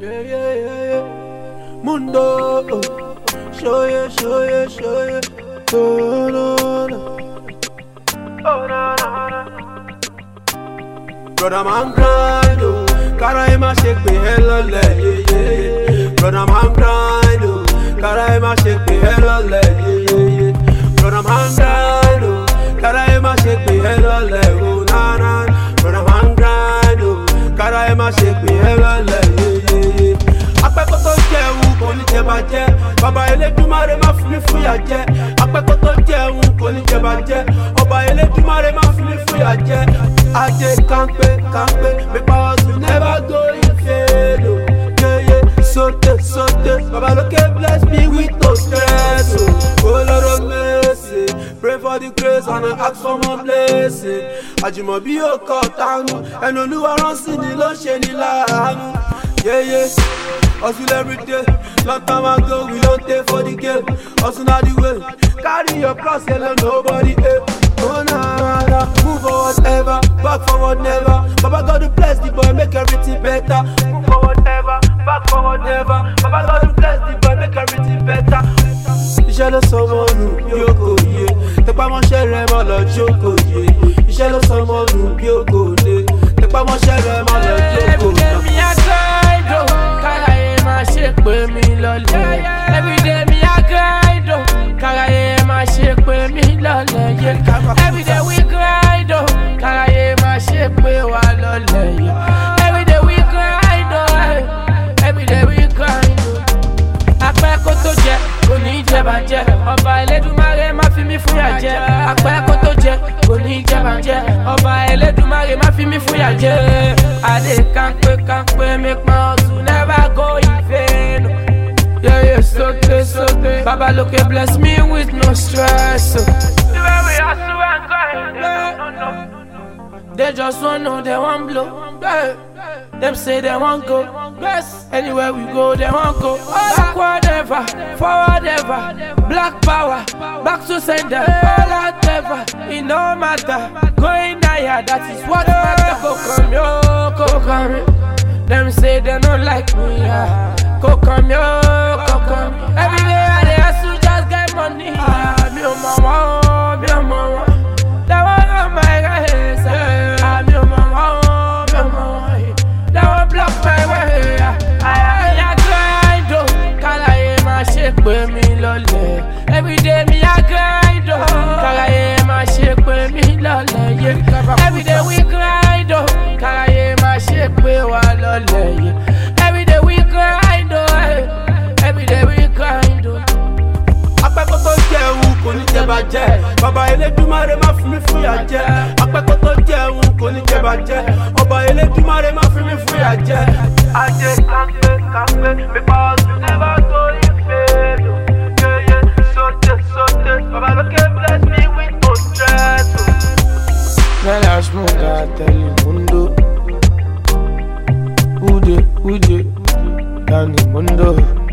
Yeah. Mundo, show you. Oh, no. Brother man grind, oh. Karaima shake me hella leg, yeah. Brother man grind, oh. Karaima shake me hella leg, yeah. Brother man grind, oh. Karaima shake me hella leg, oh na. Brother man grind, oh. Karaima shake me hella leg, yeah. Apẹ́kọ̀ tó jẹun kò ní jẹ bàjẹ́, bàbá Elédùmarè má fi mí fúyà jẹ. Apẹ́kọ̀ tó jẹun kò ní jẹ bàjẹ́, ọba Elédùmarè má fi mí fúyà jẹ. Ajé kánpé, make my hustle never go in vain. Yeah, sote, Baba Loke bless me with no stress. Oh Lord of mercy, pray for the grace and I ask for more blessing. Ajimobi o kọtanu, ẹnu Olúwa rán sí ni ló ṣe ni láàánú. Yeah, hustle every day. Long time ago we don't take for the game. Hustle not the way. Carry your cross, hello nobody. Oh nah, move forward ever, back forward never. Baba God to bless the boy, make everything better. Move forward ever, back forward never. Baba God to bless the boy, make everything better. Iṣẹ́ ló sọ ọmọ nù bí ògo yé, tẹpá mọ́ṣẹ́ rẹ̀ mọ́ lọ jókòó yé. Iṣẹ́ ló sọ ọmọ nù bí ògo lé, tẹpá mọ́ṣẹ́ rẹ̀ mọ́ lọ jókòó yé. Pay me lolly. Every day me a grind, oh. Karaye ma shape pay me lolly. Every day we grind, oh. Karaye ma shape pay wa lolly. Every day we grind, oh. Every day we grind, oh. Apẹ́ kó tó jẹ, kò ní jẹ bàjẹ́. Ọba Elédùmarè má fi mí fúyà jẹ. Apẹ́ kó tó jẹ, kò ní jẹ bàjẹ́. Ọba Elédùmarè má fi mí fúyà jẹ. Adé kánpé, make my hustle never go in vain. Yeah, sote. Baba Loke bless me with no stress. The way we hustle and grind, they just want know they want blow. Them say they want go. Anywhere we go, they want go. Backward ever, forward ever. Black power, back to sender. All out ever, it no matter. Going higher, that is what matter. Go come, them say they don't like me, yeah. Go come. Every day I dey hustle, just get money. Me oh mama. That one on my guys. Me oh mama. That one block my way. I grind, oh. Karaye ma shape me lolly. Every day me a grind, oh. Karaye ma shape me lolly. Every day we grind, oh. Karaye ma shape wa lolly. Every day we grind, oh. Every day we grind, oh. Apẹ́kọ̀ tó jẹun kò ní jẹ bàjẹ́, Baba Elédùmarè má fi mí fúyà jẹ. Apẹ́kọ̀ tó jẹun kò ní jẹ bàjẹ́, ọba Elédùmarè má fi mí fúyà jẹ. Ajé kánpé, make my hustle never go in vain. Yeah, sote, Baba Loke bless me with no stress. Melash Munga tell you mundo, ude, Danny Mundo.